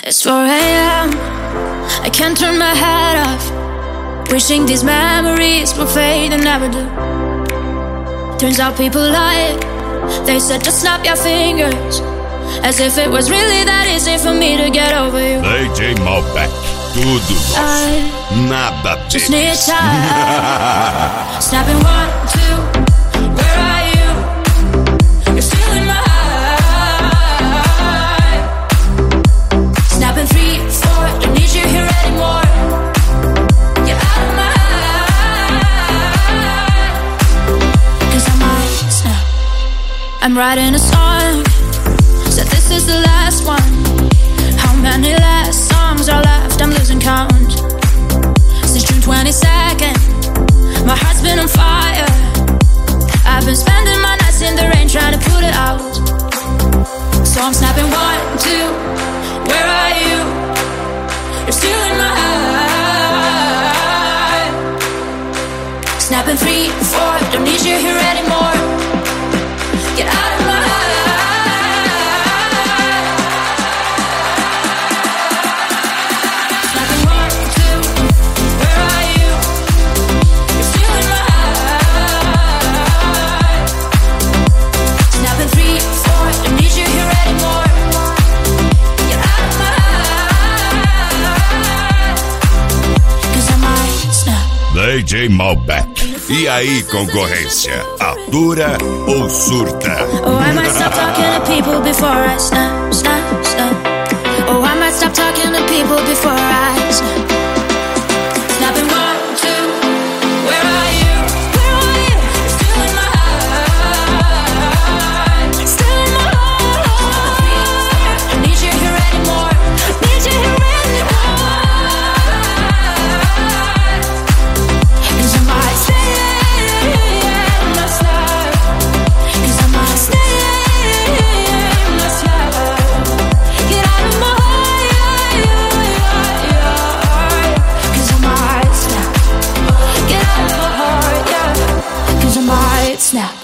It's 4 a.m. I can't turn my head off, wishing these memories will fade and never do. Turns out people lie. They said just snap your fingers, as if it was really that easy for me to get over you. DJ Malbec, tudo nosso, nada deles. Just need time. Snapping 1, 2, where are you? You're still in my eye. Snapping 3, 4, don't need you here anymore. Get out of my eye. 'Cause I might snap. I'm writing a song, said this is the last one. How many last songs are left? I'm losing count. Since June 22nd, my heart's been on fire. I've been spending my nights in the rain trying to put it out. So I'm snapping 1, 2, where are you? You're still in my eye. Snapping 3, 4, don't need you here anymore. Get out of my eye. Snapping 1, 2, where are you? You're still in my eye. Snapping 3, 4, don't need you here anymore. Get out of my eye. 'Cause I might snap. DJ Malbec. E aí, concorrência? Atura ou surta? Oh, I might stop talking to people before I snap, snap, snap. Oh, I might stop talking to people before I snap. Snapping 1, 2, where are you? Where are you? You're still in my eye. Still in my eye. Don't need you here anymore. Need you here anymore. 'Cause I might stay in my slide. 'Cause I might stay in my slide. Get out of my eye. 'Cause I might snap. Get out of my heart, yeah. 'Cause I might snap.